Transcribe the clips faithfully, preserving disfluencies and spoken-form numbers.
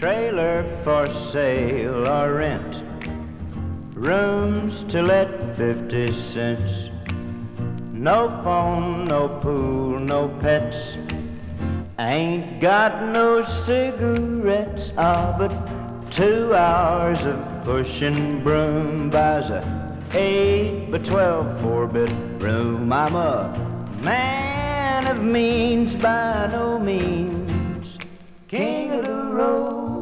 trailer for sale or rent, rooms to let fifty cents. No phone, no pool, no pets. I ain't got no cigarettes. Ah, but two hours of pushing broom buys a eight by twelve four-bedroom. I'm a man of means by no means, king of the road.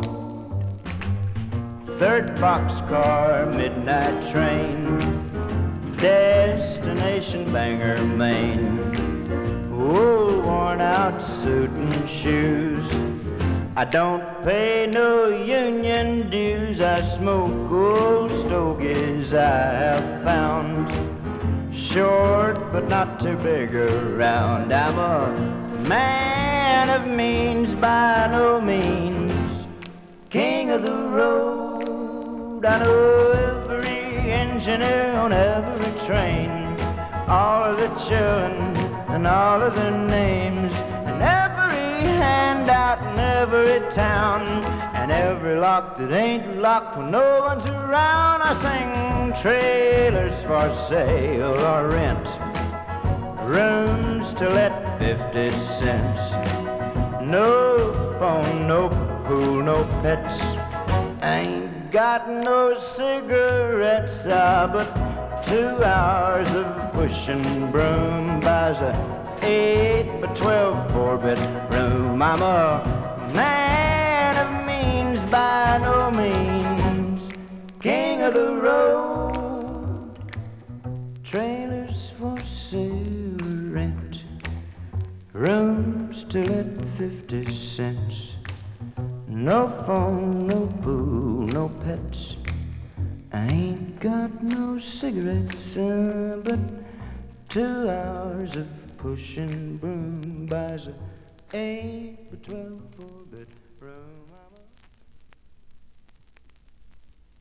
Third boxcar, midnight train, destination Bangor, Maine. Old worn out suit and shoes. I don't pay no union dues. I smoke old stogies I have found, short but not too big around. I'm a man of means by no means, king of the road. I know every engineer on every train, all of the children and all of their names, and every handout in every town, and every lock that ain't locked when no one's around. I sing trailers for sale or rent, rooms to let fifty cents. No phone, no pool, no pets. I ain't got no cigarettes, ah, but two hours of pushing broom buys a eight by twelve four-bedroom. I'm a man of means by no means, king of the road. Trailers for sale or rent, rooms to let fifty cents. No phone, no pool, no pets. I ain't got no cigarettes, uh, but two hours of pushing broom buys a eight by twelve four-bedroom.